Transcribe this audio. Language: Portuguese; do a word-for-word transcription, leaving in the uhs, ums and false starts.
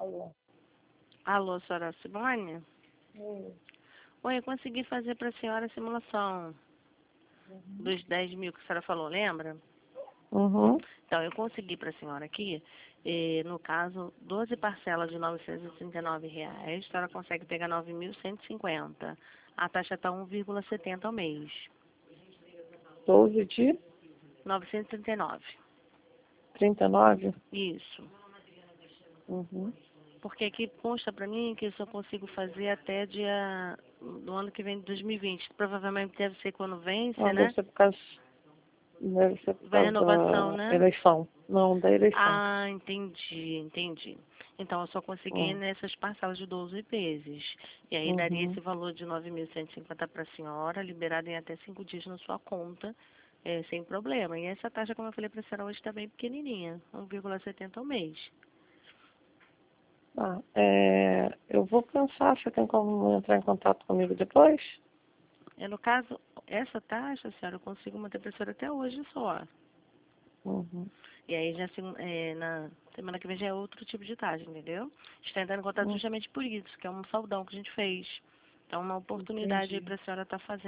Alô. Alô, senhora Simone? Hum. Oi, eu consegui fazer para a senhora a simulação Uhum. dos dez mil que a senhora falou, lembra? Uhum. Então, eu consegui para a senhora aqui, eh, no caso, doze parcelas de novecentos e trinta e nove reais, a senhora consegue pegar nove mil cento e cinquenta. A taxa está um vírgula setenta ao mês. doze de novecentos e trinta e nove. trinta e nove? Isso. Uhum. Porque aqui consta para mim que eu só consigo fazer até dia do ano que vem, de dois mil e vinte. Provavelmente deve ser quando vence, Não, né? deve ser por causa, deve ser por Vai causa renovação, da né? eleição. Não, da eleição. Ah, entendi, entendi. Então eu só consegui Hum. nessas parcelas de doze vezes. E aí daria Uhum. esse valor de nove mil cento e cinquenta para a senhora, liberado em até cinco dias na sua conta, é, sem problema. E essa taxa, como eu falei para a senhora, hoje está bem pequenininha, um vírgula setenta ao mês. Ah, é, eu vou pensar, você tem como entrar em contato comigo depois? É, no caso, essa taxa, senhora, eu consigo manter para a senhora até hoje só. Uhum. E aí já se- é, na semana que vem já é outro tipo de taxa, entendeu? Está entrando em contato Hum. justamente por isso, que é um saldão que a gente fez. Então, uma oportunidade aí Entendi. para a senhora estar fazendo.